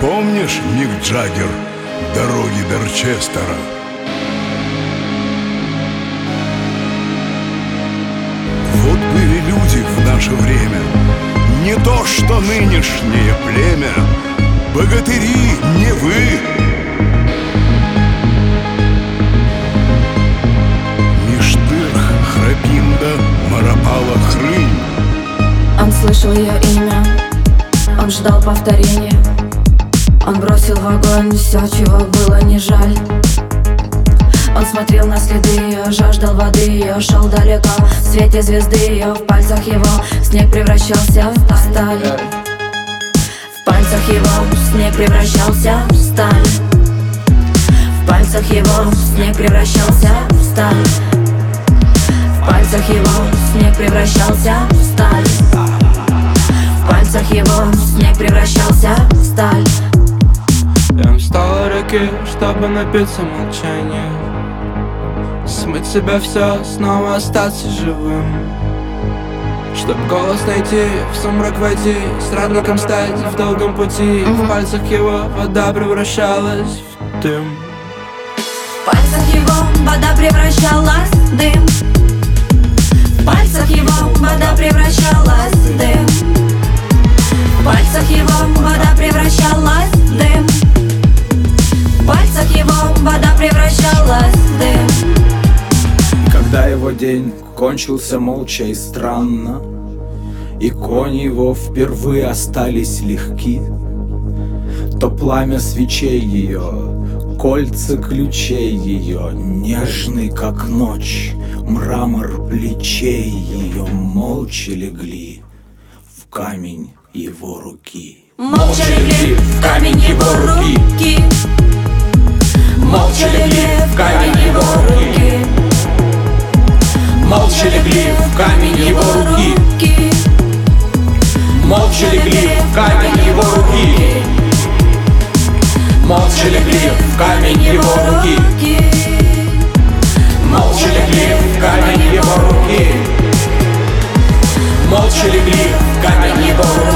Помнишь, Мик Джаггер, дороги Дорчестера? Вот были люди в наше время, не то что нынешнее племя. Богатыри не вы. Миштырх, Храпинда, Маропала, Хрынь. Он слышал ее имя, он ждал повторения. Он бросил в огонь все, чего было не жаль. Он смотрел на следы ее, жаждал воды ее, шел далеко в свете звезды ее. В пальцах его снег превращался в сталь. В пальцах его снег превращался в сталь. В пальцах его снег превращался в сталь. В пальцах его снег превращался в сталь. В пальцах его снег превращался в сталь. Я встал реки, чтобы напиться молчания, смыть себя все, снова остаться живым. Чтоб голос найти, в сумрак войти, с радником стать в долгом пути. В пальцах его вода превращалась в дым. В пальцах его вода превращалась в дым. В пальцах его вода превращалась в дым. В пальцах его вода превращалась в дым. В пальцах его вода превращалась в дым. Когда его день кончился молча и странно, и кони его впервые остались легки, то пламя свечей ее, кольца ключей ее, нежный как ночь, мрамор плечей ее молча легли в камень его руки. Молча легли в камень его руки. Молча легли в камень его руки. Молча легли в камень его руки. Молча легли в камень его руки. Молча легли в камень его руки. Молча легли в камень его руки. Молча легли в камень его руки.